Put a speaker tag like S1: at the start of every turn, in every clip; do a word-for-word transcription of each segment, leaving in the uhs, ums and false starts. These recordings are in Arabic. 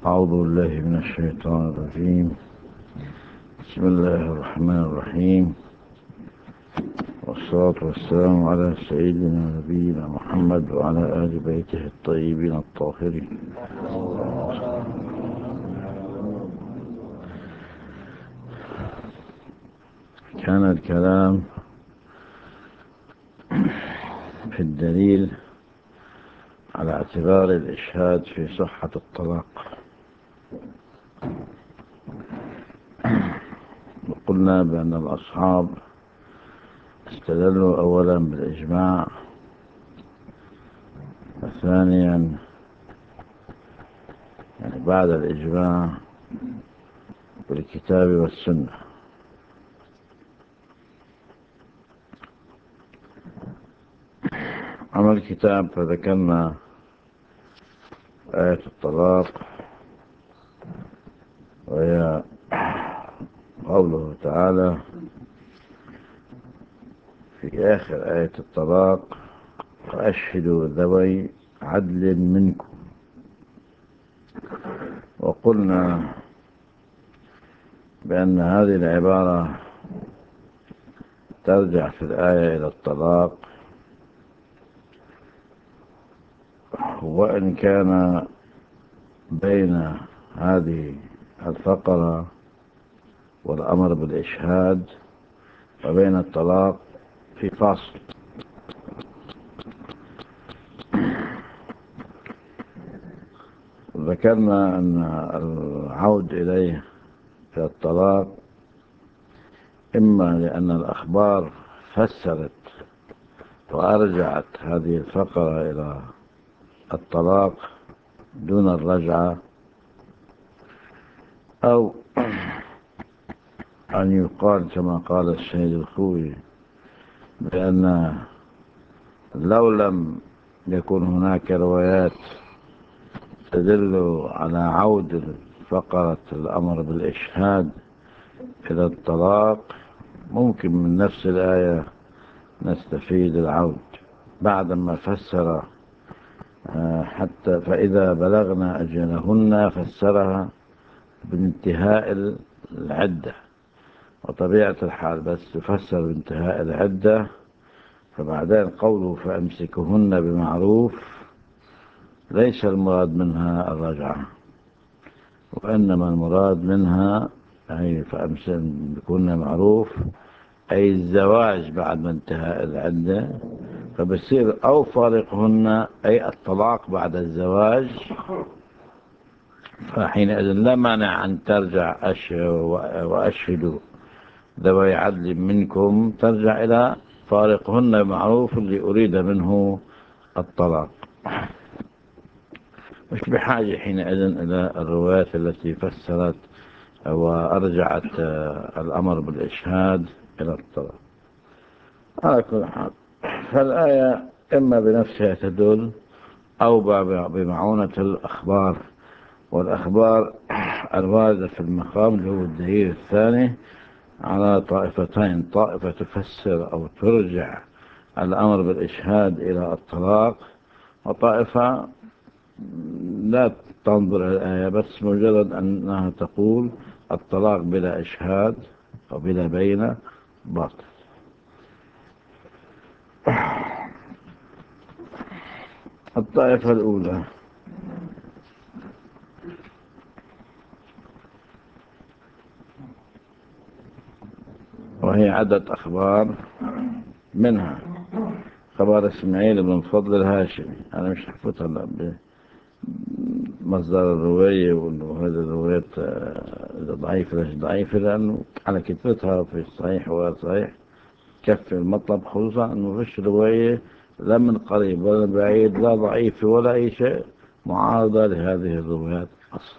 S1: أعوذ بالله من الشيطان الرجيم. بسم الله الرحمن الرحيم، والصلاة والسلام على سيدنا نبينا محمد وعلى آل بيته الطيبين الطاهرين. كان الكلام في الدليل على اعتبار الإشهاد في صحة الطلاق، وقلنا بأن الأصحاب استدلوا أولا بالإجماع، وثانيا يعني بعد الإجماع بالكتاب والسنة. أما الكتاب فذكرنا آية الطلاق، وهي قوله تعالى في آخر آية الطلاق: وأشهدوا ذوي عدل منكم. وقلنا بأن هذه العبارة ترجع في الآية إلى الطلاق، وإن كان بين هذه الفقرة والأمر بالإشهاد وبين الطلاق في فاصل. ذكرنا أن العود إليه في الطلاق إما لأن الأخبار فسرت وأرجعت هذه الفقرة إلى الطلاق دون الرجعة، أو أن يقال كما قال السيد الخوي بأن لو لم يكن هناك روايات تدل على عود فقرة الأمر بالإشهاد إلى الطلاق، ممكن من نفس الآية نستفيد العود بعدما فسر حتى فإذا بلغنا أجلهن فسرها بانتهاء العدة، وطبيعة الحال بس تفسر بانتهاء العدة، فبعدين قوله فأمسكهن بمعروف ليس المراد منها الرجعة، وإنما المراد منها أي فأمسكهن معروف أي الزواج بعد ما انتهاء العدة، فبصير أو فارقهن أي الطلاق بعد الزواج، فحينئذ لا مانع أن ترجع وأشهدوا ذوي عدل منكم، ترجع إلى فارقهن بمعروف اللي أريد منه الطلاق، مش بحاجة حينئذ إلى الروايات التي فسرت وأرجعت الأمر بالإشهاد إلى الطلاق. على كل حال فالآية إما بنفسها تدل أو بمعونة الأخبار، والأخبار الواردة في المقام اللي هو الدليل الثاني على طائفتين: طائفة تفسر أو ترجع الأمر بالإشهاد إلى الطلاق، وطائفة لا تنظر الآية بس مجرد أنها تقول الطلاق بلا إشهاد أو بلا بينة باطل. الطائفة الأولى وهي عدة أخبار، منها خبر إسماعيل بن فضل الهاشمي. أنا مش حفظها هلا بمصدر الرواية، وإنه هذه الرواية ضعيفة. ليش ضعيفة؟ لأنه على كتبتها في الصحيح وغير صحيح كفي المطلب، خصوصا أنه فيش رواية لا من قريب ولا بعيد، لا ضعيفة ولا أي شيء معارضة لهذه الروايات أصلا.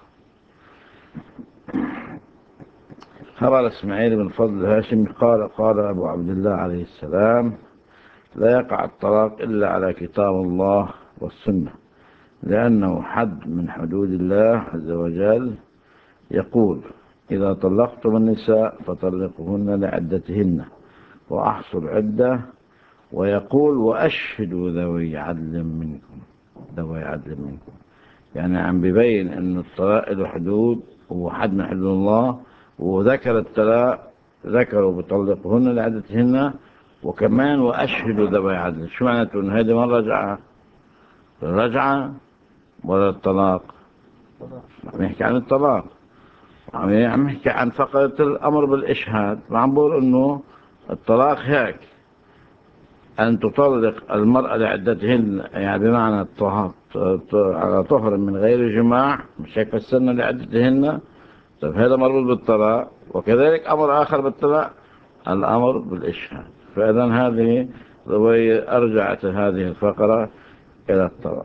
S1: خبر إسماعيل بن فضل الهاشمي قال: قال أبو عبد الله عليه السلام: لا يقع الطلاق إلا على كتاب الله والسنة، لأنه حد من حدود الله عز وجل، يقول: إذا طلقتم النساء فطلقوهن لعدتهن وأحصوا العدة، ويقول: وأشهدوا ذوي عدل منكم ذوي عدل منكم يعني عم بيبين أن الطلاق له حدود وحد من حدود الله، وذكر الطلاق ذكروا بطلقهن لعدتهن، وكمان وأشهدوا ذوي عدل. شو معناته؟ أن هذه ما رجعة الرجعة ولا الطلاق؟ عم يحكي عن الطلاق، عم يحكي عن فقط الأمر بالإشهاد. وعم بقول أنه الطلاق هيك أن تطلق المرأة لعدتهن، يعني بمعنى الطهر على طهر من غير جماع، مش هيك فسرنا لعدتهن. طيب هذا مربوط بالطلاق، وكذلك أمر آخر بالطلاق الأمر بالإشهاد. فإذا هذه رواية أرجعت هذه الفقرة إلى الطلاق.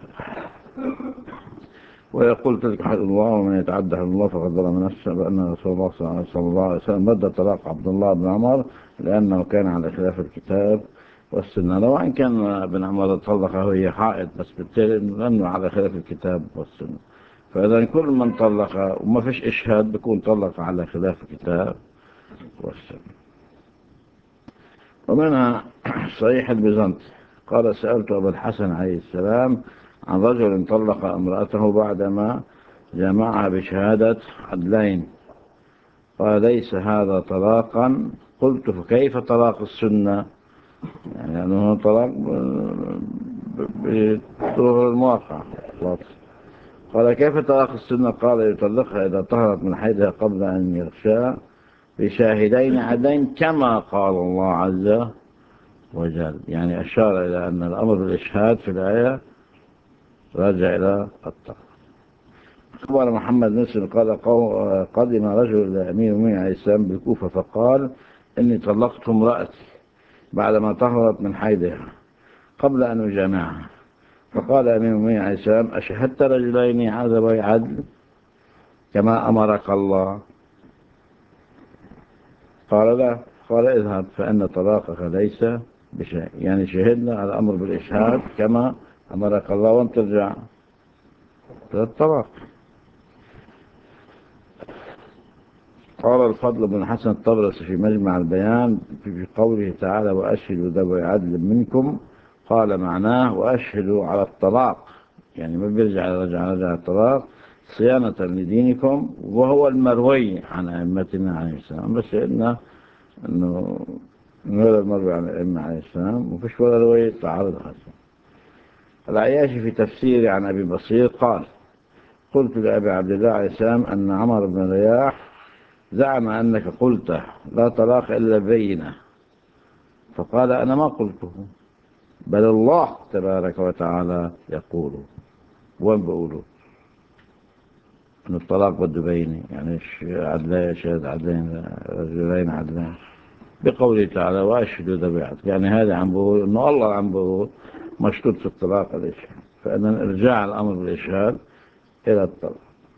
S1: ويقول تلك حد الله ومن يتعدى حد الله فقد ظلم نفسه، بأن رسول الله صلى الله عليه وسلم رد طلاق عبد الله بن عمر لأنه كان على خلاف الكتاب والسنة. لو أن كان ابن عمر طلقه وهي حائض، بس بالتالي لأنه على خلاف الكتاب والسنة. فإذا كل من طلق وما فيش إشهاد بيكون طلق على خلاف الكتاب والسنة. ومنها صحيح البيزنطي قال سألت أبا الحسن عليه السلام عن رجل طلق امرأته بعدما جمعها بشهادة عدلين، قال ليس هذا طلاقا. قلت فكيف طلاق السنة؟ يعني أنه طلاق بطهر المواقع. قال كيف طلاق السنة؟ قال يطلقها إذا طهرت من حيثها قبل أن يغشى بشاهدين عدلين كما قال الله عز وجل. يعني أشار إلى أن الأمر بالإشهاد في الآية راجع إلى الطلاق. أخبر محمد نصر قال قدم رجل أمير المؤمنين عليه السلام بالكوفة فقال إني طلقت امرأتي بعدما طهرت من حيضها قبل أن أجامعها. فقال أمير المؤمنين عليه السلام أشهدت رجلين عذبي عدل كما أمرك الله؟ قال لا. قال اذهب فإن طلاقك ليس بشيء. يعني شهدنا على الأمر بالإشهاد كما أمرك الله، وأن ترجع للطلاق. قال الفضل بن حسن الطبرسي في مجمع البيان في قوله تعالى وأشهدوا ذوي عدل منكم، قال معناه وأشهدوا على الطلاق، يعني ما بيرجع رجع رجع الطلاق صيانة لدينكم، وهو المروي عن أئمتنا عليه السلام. بس إنه إنه هذا المروي عن الأئمة عليه السلام وفيش ولا رواية تعارض حسن. العياشي في تفسير عن أبي بصير قال قلت لأبي عبد الله عليه السلام أن عمر بن رياح زعم أنك قلت لا طلاق إلا بينة، فقال أنا ما قلته، بل الله تبارك وتعالى يقول. وين بقوله أن الطلاق بده بيني؟ يعني عدلين شهد عدلين رجلين عدلين بقوله تعالى وأشهدوا ذوي عدل. يعني هذا عم بقول أنه الله عم بقول مشروط في الطلاق الإشهاد، فإن إرجاع الأمر بالإشهاد إلى الطلاق.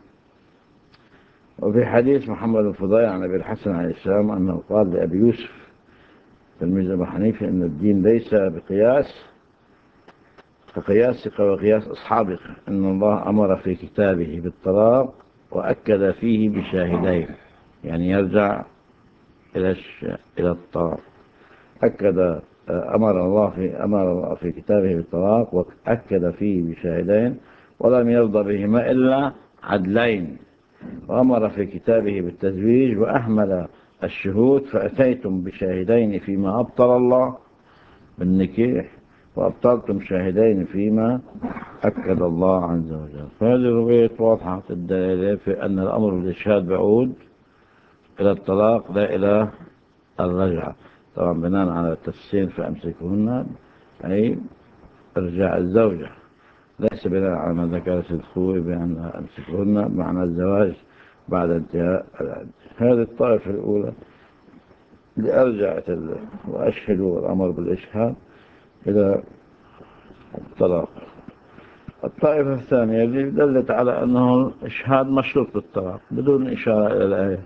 S1: وفي حديث محمد الفضيل عن أبي الحسن عليه السلام أنه قال لأبي يوسف تلميذ أبي حنيفة إن الدين ليس بقياس كقياسك وقياس أصحابك، إن الله أمر في كتابه بالطلاق وأكد فيه بشاهدين. يعني يرجع إلى إلى الطلاق. أكد أمر الله في أمر الله في كتابه بالطلاق وأكد فيه بشاهدين ولم يرضى بهما إلا عدلين، وأمر في كتابه بالتزويج وأهمل الشهود فأتيتم بشاهدين فيما أبطل الله بالنكيح وأبطلتم شاهدين فيما أكد الله عز وجل. فهذه رواية واضحة الدلالة في أن الأمر بالإشهاد بعود إلى الطلاق لا إلى الرجعة، طبعا بناء على التفسير فأمسكهن أي إرجاع الزوجة، ليس بناء على ما ذكرت الخوي بأن أمسكهن معنى الزواج بعد انتهاء العدة. هذه الطائفة الأولى لأرجعت وأشهدوا الأمر بالإشهاد إلى الطلاق. الطائفة الثانية اللي دلت على أنه الإشهاد مشروط بالطلاق بدون إشارة إلى الآية.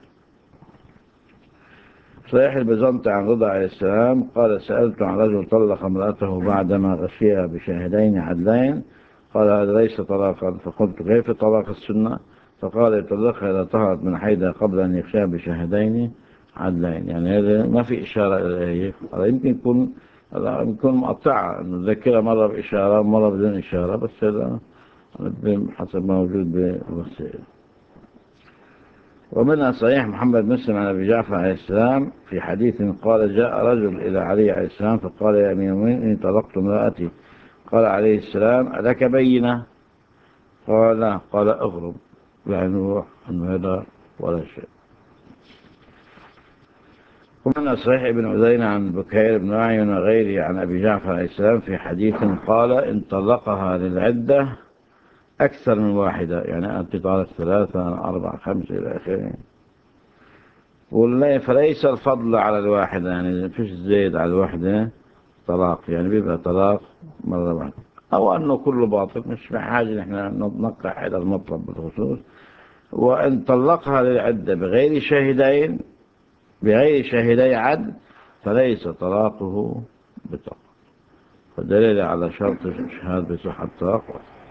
S1: صحيح البيزنطي عن رضا عليه السلام قال سألت عن رجل طلق امرأته بعدما غشيها بشاهدين عدلين، قال هذا ليس طلاقا. فقلت كيف طلاق السنة؟ فقال يطلقها إذا طهرت من حيدها قبل أن يغشيها بشاهدين عدلين. يعني هذا ما في إشارة إلى الآية. يمكن يكون يكون مقطعة إنه ذكرها مرة بإشارة مرة بدون إشارة، بس هذا حسب ما موجود بالوسائل. ومنها صحيح محمد مسلم عن أبي جعفر عليه السلام في حديث قال جاء رجل إلى علي عليه السلام فقال يا أمير المؤمنين إني طلقت امرأتي. قال عليه السلام ألك بينة؟ قال لا. قال اغرب، لا نروح هذا ولا شيء. ومن صحيح ابن عزينة عن بكير بن أعين وغيره عن أبي جعفر عليه السلام في حديث قال إن طلقها للعدة أكثر من واحدة، يعني أنت طالق ثلاثة أربعة خمسة إلى آخره، فليس الفضل على الواحدة، يعني فيش زيد على الواحدة طلاق، يعني بيبقى طلاق مرة واحدة، أو أنه كله باطل، مش بحاجة نحن نقع هذا المطلب بالخصوص. وإن طلقها للعدة بغير شاهدين بغير شاهدي عدل فليس طلاقه بطلاق، فدليل على شرط شهادة بصحة الطلاق.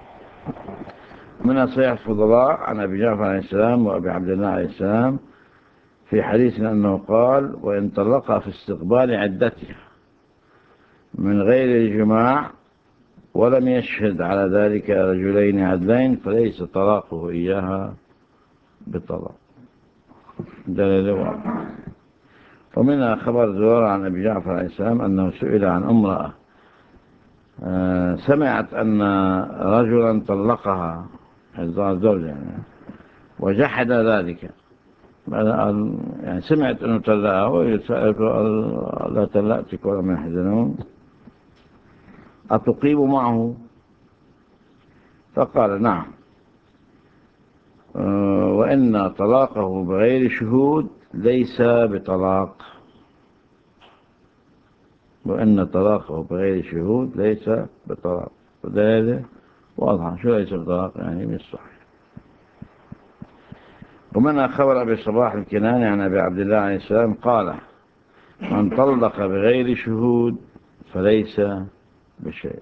S1: من صحيح الفضلاء عن أبي جعفر عليه السلام وأبي عبد الله عليه السلام في حديث أنه قال وإن طلقها في استقبال عدتها من غير الجماع ولم يشهد على ذلك رجلين عدلين فليس طلاقه إياها بطلاق، دليل واضح. ومنها خبر زوار عن أبي جعفر عليه السلام أنه سئل عن امرأة سمعت أن رجلا طلقها الزوج يعني وجحد ذلك، يعني سمعت أنه طلقها ويسأله لا طلقتك ولم يحزنون أتقيم معه؟ فقال نعم، وإن طلاقه بغير شهود ليس بطلاق، وإن طلاقه بغير شهود ليس بطلاق، فذلك واضح شو ليس بطلاق يعني مش صحيح. ومنها خبر أبي صباح الكناني عن أبي عبد الله عليه السلام قال من طلق بغير شهود فليس بشيء.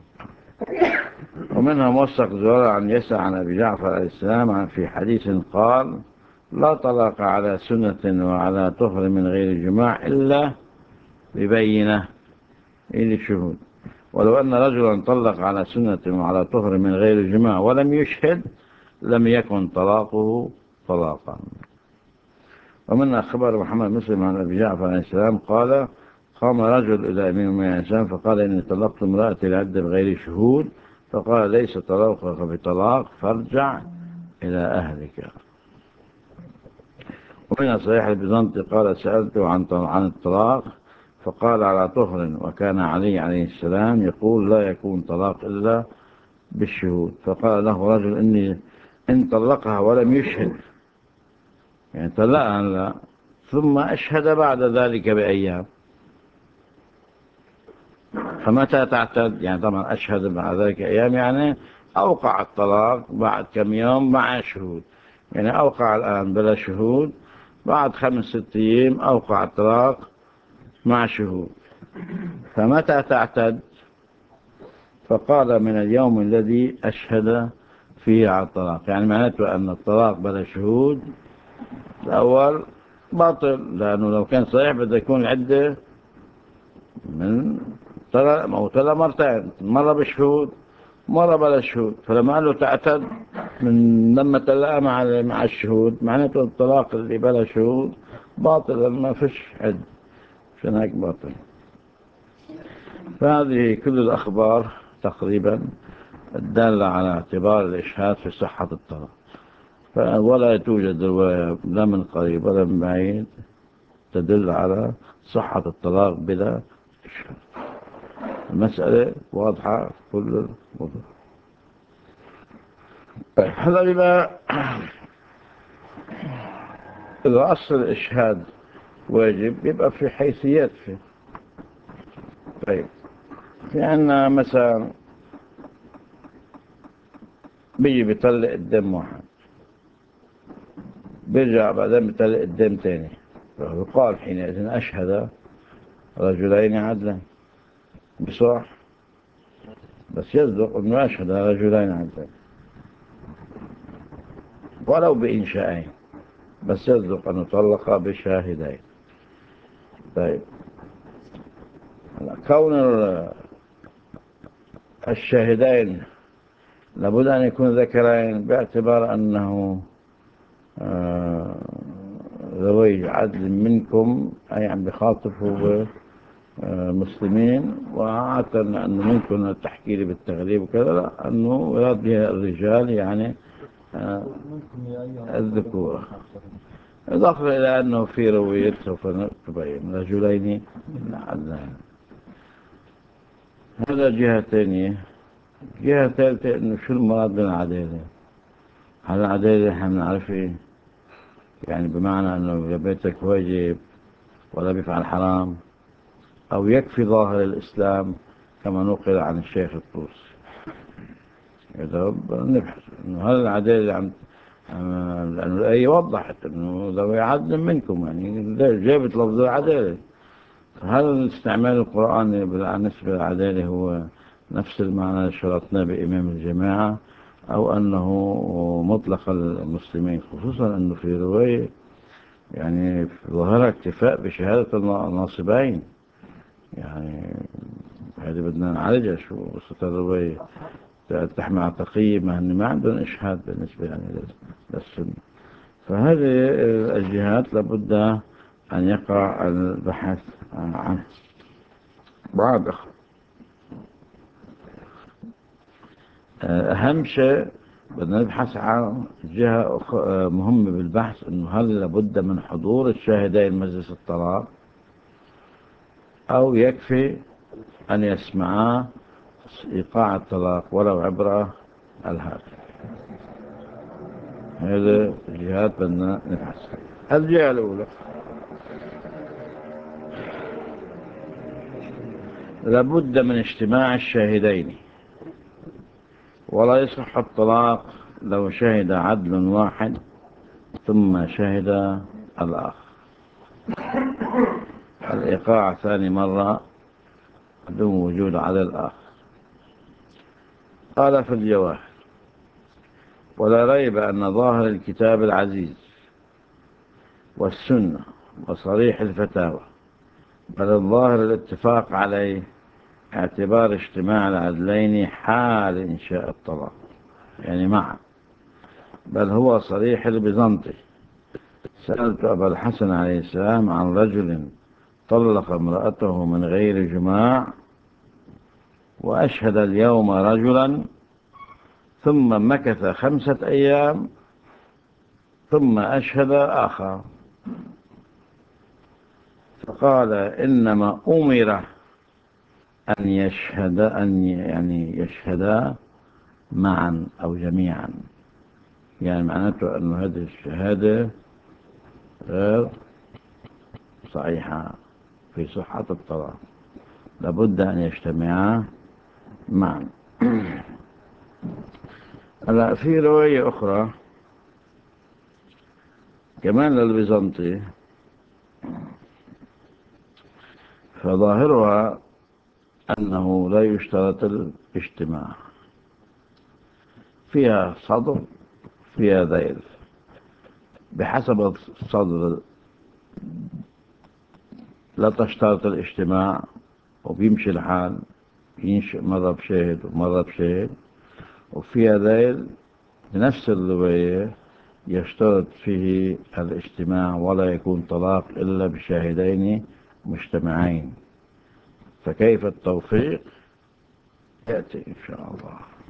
S1: ومنها موثق زوار عن يسع عن أبي جعفر عليه السلام في حديث قال لا طلاق على سنة وعلى طهر من غير جماع إلا ببينة إلى الشهود، ولو أن رجلا طلق على سنة وعلى طهر من غير جماع ولم يشهد لم يكن طلاقه طلاقا. ومنها خبر محمد مسلم عن أبي جعفر عليه السلام قال قام رجل إلى أمير المؤمنين عليه السلام فقال إني طلقت امرأتي لعدة بغير شهود، فقال ليس طلاقك بطلاق فارجع إلى أهلك. ومن صحيح البيزنطي قال سألته عن عن الطلاق فقال على طهر، وكان علي عليه السلام يقول لا يكون طلاق إلا بالشهود، فقال له رجل إني إن طلقها ولم يشهد، يعني طلقها لا ثم أشهد بعد ذلك بأيام فمتى تعتد؟ يعني طبعا أشهد بعد ذلك أيام يعني أوقع الطلاق بعد كم يوم مع شهود، يعني أوقع الآن بلا شهود، بعد خمس ست أيام أوقع الطلاق مع شهود، فمتى تعتد؟ فقال من اليوم الذي أشهد فيه على الطلاق، يعني معناته أن الطلاق بلا شهود الأول باطل، لأنه لو كان صحيح بده يكون العدة من طلع موتلا مرتين، مرة بشهود مرة بلا شهود، فلما قال له تعتد من لما تلاقى مع مع الشهود معناته الطلاق اللي بلا شهود باطل، ما فيش عد، عشان هيك باطل. فهذه كل الأخبار تقريبا الدالة على اعتبار الإشهاد في صحة الطلاق، ولا توجد رواية لا من قريب ولا من بعيد تدل على صحة الطلاق بلا إشهاد. المسألة واضحة كل الوضوح. هذا بما إذا أصل الإشهاد واجب يبقى في حيثيات فيه. طيب في عنا مثلا بيجي بيطلق الدم واحد بيرجع بعدين بيطلق الدم تاني، فيقال حينئذ أشهد رجلين عدلا بصح، بس يصدق أنه أشهد رجلين عدلا ولو بإنشائين، بس يصدق أنه طلق بشاهدين. طيب كون الشاهدين لابد أن يكون ذكرين باعتبار أنه ذوي عدل منكم، أي عم بخاطب هو مسلمين، وعادة أنه ممكن التحكي لي بالتغليب وكذا، لا أنه يراد بها الرجال يعني الذكور، إضافة إلى أنه في رواية سوف تبين رجلين من عدلان. هذا جهة ثانية. جهة ثالثة أنه شو المراد بالعدالة؟ هل العدالة احنا بنعرف ايه؟ يعني بمعنى أنه بيتك واجب ولا بيفعل حرام، أو يكفي ظاهر الإسلام كما نقل عن الشيخ الطوسي. إذا نبحث أنه هل العدالة عن لأنه الآية وضحت أنه لو يعدل منكم، يعني جابت لفظ العدالة، فهل الاستعمال القرآني بالنسبة للعدالة هو نفس المعنى اللي شرطنا بإمام الجماعة، أو أنه مطلق المسلمين، خصوصا أنه في رواية يعني في ظاهرها اكتفاء بشهادة الناصبين، يعني هذه بدنا نعالجها. شو قصة الرواية تحمل تقية مهن ما عندهم إشهاد بالنسبة يعني للسنة. فهذه الجهات لابد أن يقع البحث عنه. بعد أهم شيء بدنا نبحث عن جهة مهمة بالبحث، أنه هل لابد من حضور الشاهدين مجلس الطلاق، أو يكفي أن يسمعا إيقاع الطلاق ولو عبر الهاتف. هذه الجهات بدنا نبحث. الجهة الأولى، لابد من اجتماع الشاهدين، ولا يصح الطلاق لو شهد عدل واحد ثم شهد الآخر. الإيقاع ثاني مرة دون وجود عدل الآخر. قال في الجواهر: ولا ريب أن ظاهر الكتاب العزيز والسنة وصريح الفتاوى، بل الظاهر الاتفاق عليه اعتبار اجتماع العدلين حال إنشاء الطلاق، يعني معا، بل هو صريح البيزنطي: سألت أبا الحسن عليه السلام عن رجل طلق امرأته من غير جماع، وأشهد اليوم رجلا ثم مكث خمسة أيام ثم أشهد آخر، فقال: إنما أمر أن يشهد أن يعني يشهدا معا أو جميعا، يعني معناته أن هذه الشهادة غير صحيحة في صحة الطلاق، لابد أن يجتمعا معا. هلا في رواية أخرى كمان للبيزنطي، فظاهرها أنه لا يشترط الاجتماع، فيها صدر فيها ذيل، بحسب الصدر لا تشترط الاجتماع وبيمشي الحال، ينشئ مرة بشاهد ومرة بشاهد. وفيها ذيل بنفس الرواية يشترط فيه الاجتماع ولا يكون طلاق إلا بشاهدين مجتمعين، فكيف التوفيق يأتي إن شاء الله.